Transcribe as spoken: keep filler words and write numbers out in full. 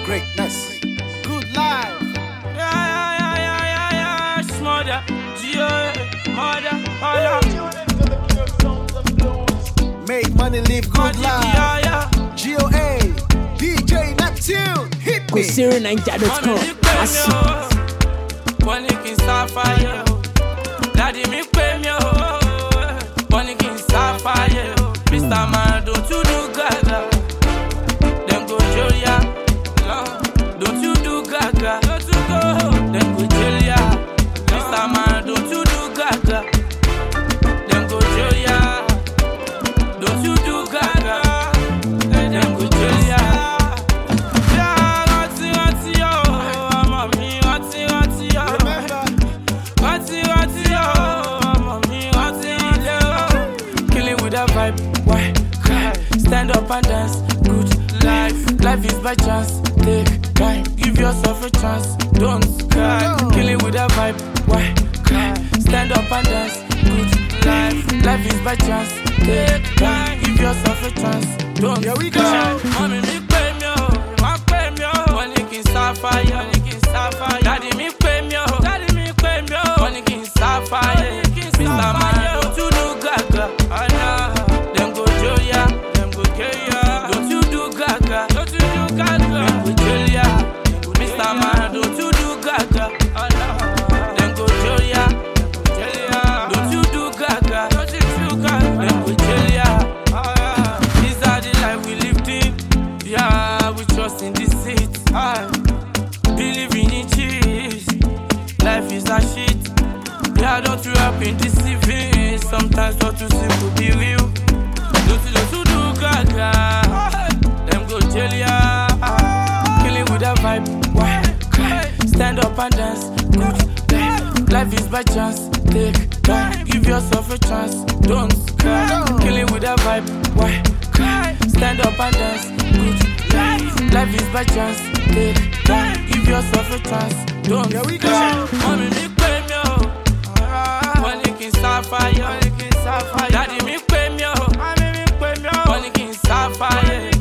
Greatness. Good life. Yeah, yeah, yeah, yeah, yeah, yeah. Smother, G O A, mother, holla. Make money, live good Magic, life. yeah, yeah. G O A, D J Neptune, hit me. Kusiri ninja dot com. Money can start fire. Daddy me pay me. Money can start fire. Mister Man, don't you do gaga. Them go jail ya. Don't you do gaga. Don't you go. Them go jail ya. Mister Man, don't you do gaga. Them go jail ya. Don't you do gaga. Them go jail ya. Yeah, rati rati yo, mami rati rati yo. Rati rati yo, mami rati yo. Killing with a vibe, why cry? Stand up and dance, good life. Life is by chance, take time. Give yourself a chance, don't cry. Killing with a vibe, why cry? Stand up and dance, good life. Life is by chance, take time. Give yourself a chance, don't Here we go. cry. Mommy, me pay me, oh, my pay me, oh. Money can start fire, money can start fire. Daddy, me pay me, oh, daddy, me pay me, oh. Money can start fire, Mister Man, don't you do gaga? I know, them go jail ya, them go kill ya. Don't you do gaga? Don't you do gaga? Them go jail ya, Mister Man, don't you do gaga? I know, them go jail ya, jail ya. Don't you do gaga? Don't you do gaga? Them go jail ya. These are the life we lived in. Yeah, we trust in this seat. I believe in it. Cheese. Life is a shit. Yeah, don't you up in deceiving. Sometimes what you see could be real. Don't you don't you do gaga? Them go jail ya. Killing with a vibe. Why cry? Stand up and dance. Good life. Life is by chance. Take time. Give yourself a chance. Don't cry. Killing with a vibe. Why cry? Stand up and dance. Good life. Life is by chance. Take time. Give yourself a chance. Don't Here we go. cry. Mommy, me pay me, oh. Money can start fire. Money can start fire. Daddy, me pay me, oh. Mommy, me pay me, oh. Money can start fire.